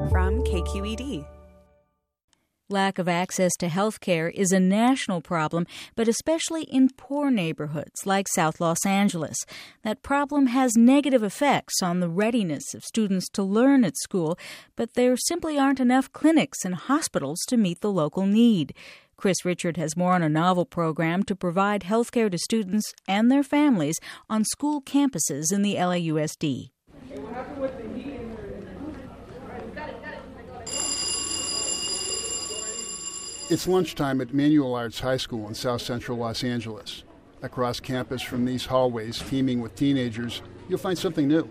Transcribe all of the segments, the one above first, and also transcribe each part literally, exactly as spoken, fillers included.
from K Q E D. Lack of access to health care is a national problem, but especially in poor neighborhoods like South Los Angeles. That problem has negative effects on the readiness of students to learn at school, but there simply aren't enough clinics and hospitals to meet the local need. Chris Richard has more on a novel program to provide health care to students and their families on school campuses in the L A U S D. Hey, what happened with the heat? It's lunchtime at Manual Arts High School in South Central Los Angeles. Across campus from these hallways teeming with teenagers, you'll find something new.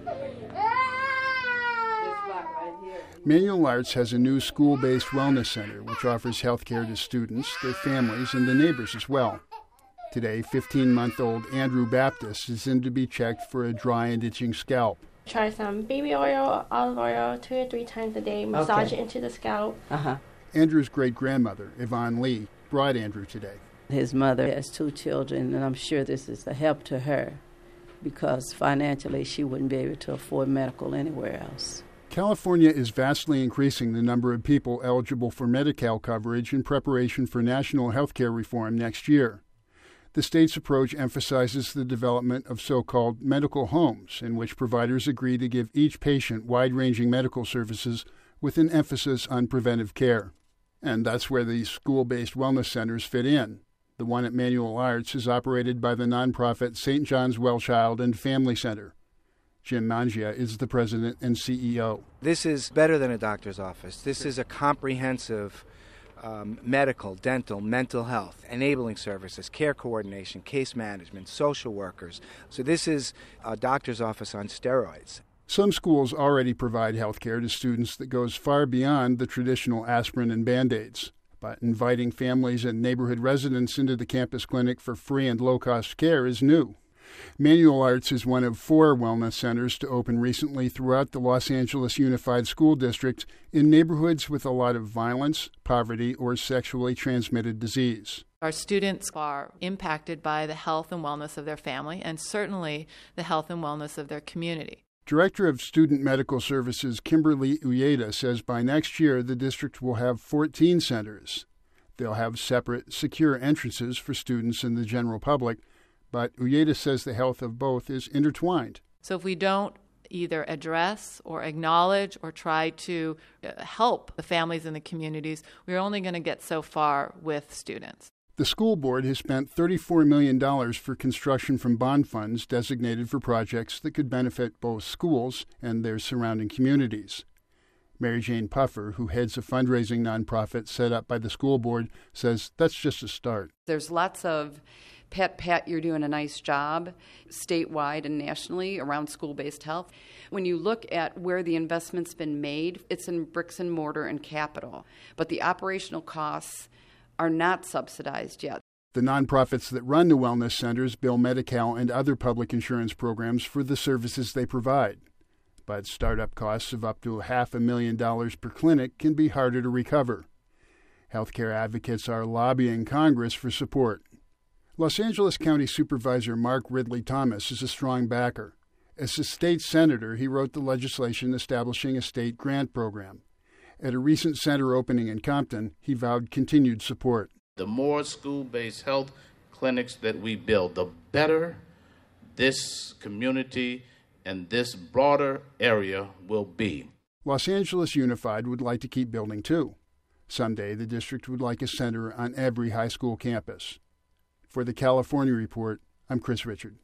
Manual Arts has a new school-based wellness center which offers health care to students, their families, and the neighbors as well. Today, fifteen-month-old Andrew Baptist is in to be checked for a dry and itching scalp. Try some baby oil, olive oil, two or three times a day, massage Okay. it into the scalp. Uh-huh. Andrew's great-grandmother, Yvonne Lee, brought Andrew today. His mother has two children, and I'm sure this is a help to her because financially she wouldn't be able to afford medical anywhere else. California is vastly increasing the number of people eligible for Medi-Cal coverage in preparation for national health care reform next year. The state's approach emphasizes the development of so-called medical homes, in which providers agree to give each patient wide-ranging medical services with an emphasis on preventive care. And that's where these school-based wellness centers fit in. The one at Manual Arts is operated by the nonprofit Saint John's Well Child and Family Center. Jim Mangia is the president and C E O. This is better than a doctor's office. This is a comprehensive um, medical, dental, mental health, enabling services, care coordination, case management, social workers. So this is a doctor's office on steroids. Some schools already provide health care to students that goes far beyond the traditional aspirin and Band-Aids. But inviting families and neighborhood residents into the campus clinic for free and low-cost care is new. Manual Arts is one of four wellness centers to open recently throughout the Los Angeles Unified School District in neighborhoods with a lot of violence, poverty, or sexually transmitted disease. Our students are impacted by the health and wellness of their family and certainly the health and wellness of their community. Director of Student Medical Services Kimberly Uyeda says by next year the district will have fourteen centers. They'll have separate, secure entrances for students and the general public, but Uyeda says the health of both is intertwined. So if we don't either address or acknowledge or try to help the families and the communities, we're only going to get so far with students. The school board has spent thirty-four million dollars for construction from bond funds designated for projects that could benefit both schools and their surrounding communities. Mary Jane Puffer, who heads a fundraising nonprofit set up by the school board, says that's just a start. There's lots of pat, pat, you're doing a nice job statewide and nationally around school-based health. When you look at where the investment's been made, it's in bricks and mortar and capital, but the operational costs are not subsidized yet. The nonprofits that run the wellness centers bill Medi-Cal and other public insurance programs for the services they provide. But startup costs of up to half a million dollars per clinic can be harder to recover. Healthcare advocates are lobbying Congress for support. Los Angeles County Supervisor Mark Ridley Thomas is a strong backer. As a state senator, he wrote the legislation establishing a state grant program. At a recent center opening in Compton, he vowed continued support. The more school-based health clinics that we build, the better this community and this broader area will be. Los Angeles Unified would like to keep building too. Someday, the district would like a center on every high school campus. For the California Report, I'm Chris Richard.